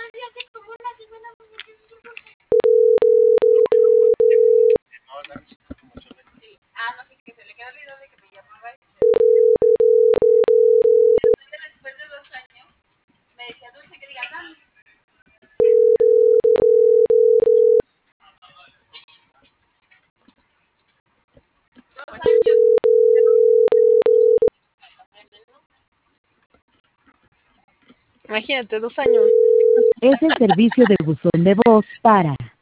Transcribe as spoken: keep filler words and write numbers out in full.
Imagínate, dos años. Es el servicio de buzón de voz para